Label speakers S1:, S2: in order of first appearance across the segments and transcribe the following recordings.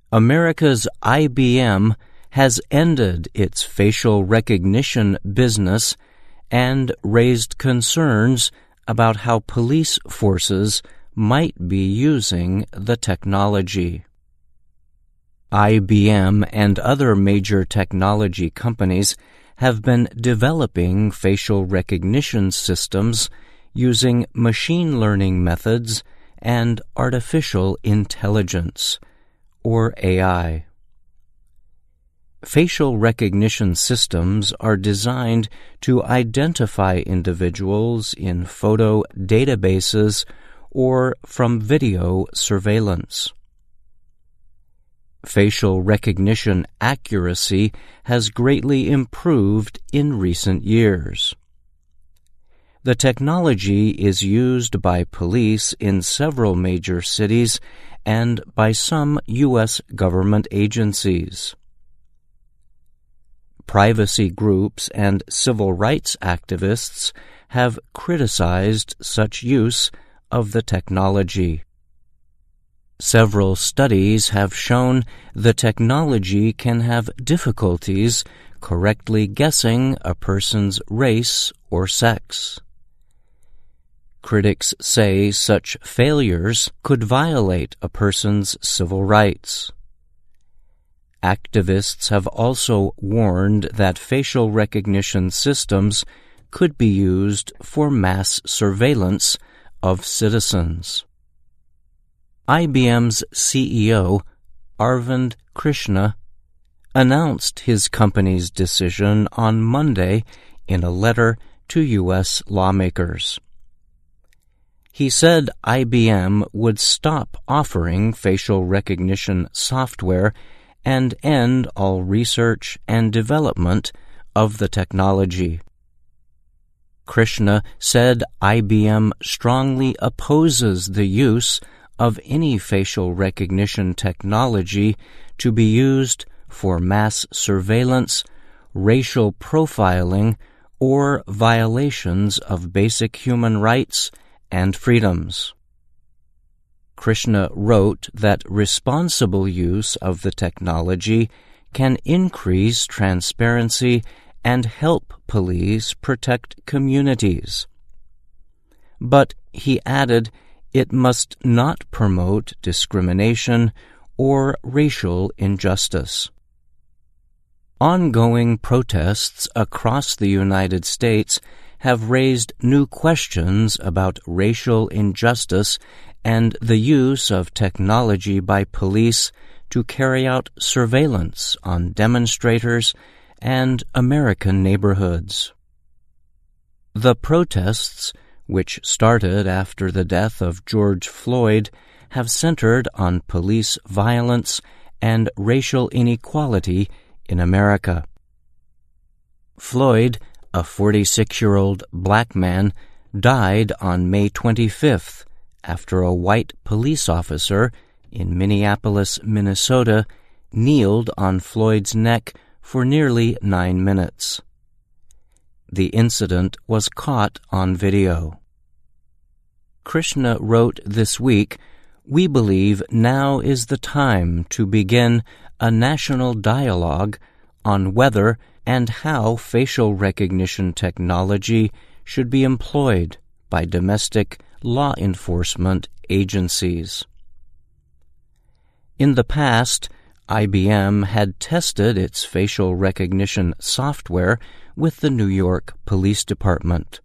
S1: America's IBM has ended its facial recognition business and raised concerns about how police forces might be using the technology. IBM and other major technology companies have been developing facial recognition systems using machine learning methods and artificial intelligence, or AI. Facial recognition systems are designed to identify individuals in photo databases or from video surveillance. Facial recognition accuracy has greatly improved in recent years. The technology is used by police in several major cities and by some U.S. government agencies. Privacy groups and civil rights activists have criticized such use of the technology. Several studies have shown the technology can have difficulties correctly guessing a person's race or sex. Critics say such failures could violate a person's civil rights. Activists have also warned that facial recognition systems could be used for mass surveillance of citizens. IBM's CEO, Arvind Krishna, announced his company's decision on Monday in a letter to U.S. lawmakers. He said IBM would stop offering facial recognition software and end all research and development of the technology. Krishna said IBM strongly opposes the use of any facial recognition technology to be used for mass surveillance, racial profiling, or violations of basic human rights and freedoms. Krishna wrote that responsible use of the technology can increase transparency and help police protect communities. But, he added, it must not promote discrimination or racial injustice. Ongoing protests across the United States have raised new questions about racial injustice and the use of technology by police to carry out surveillance on demonstrators and American neighborhoods. The protests, which started after the death of George Floyd, have centered on police violence and racial inequality in America. Floyd, a 46-year-old black man, died on May 25th after a white police officer in Minneapolis, Minnesota, kneeled on Floyd's neck for nearly 9 minutes. The incident was caught on video. Krishna wrote this week, "We believe now is the time to begin a national dialogue on whether and how facial recognition technology should be employed by domestic law enforcement agencies." In the past, IBM had tested its facial recognition software with the New York Police Department.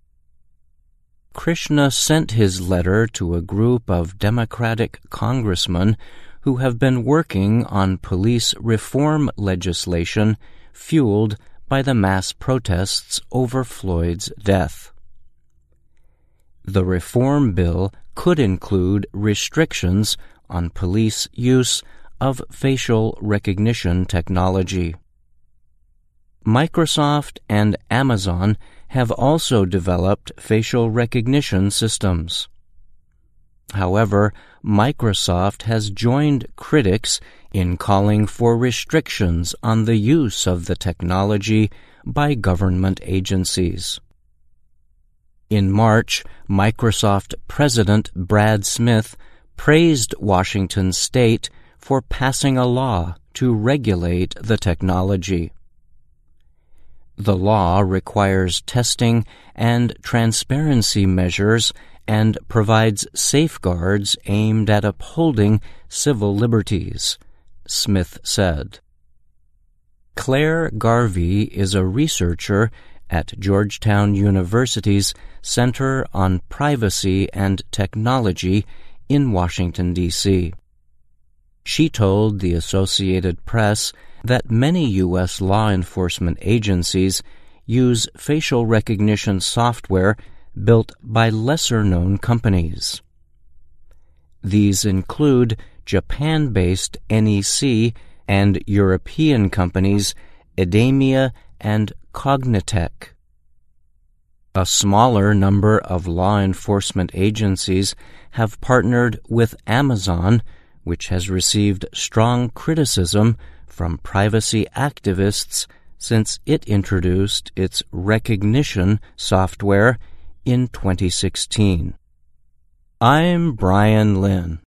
S1: Krishna sent his letter to a group of Democratic congressmen who have been working on police reform legislation fueled by the mass protests over Floyd's death. The reform bill could include restrictions on police use of facial recognition technology. Microsoft and Amazon have also developed facial recognition systems. However, Microsoft has joined critics in calling for restrictions on the use of the technology by government agencies. In March, Microsoft President Brad Smith praised Washington State for passing a law to regulate the technology. The law requires testing and transparency measures and provides safeguards aimed at upholding civil liberties, Smith said. Claire Garvey is a researcher at Georgetown University's Center on Privacy and Technology in Washington, D.C. She told the Associated Press that many U.S. law enforcement agencies use facial recognition software built by lesser-known companies. These include Japan-based NEC and European companies Idemia and Cognitech. A smaller number of law enforcement agencies have partnered with Amazon, which has received strong criticism from privacy activists since it introduced its Rekognition software in 2016. I'm Brian Lynn.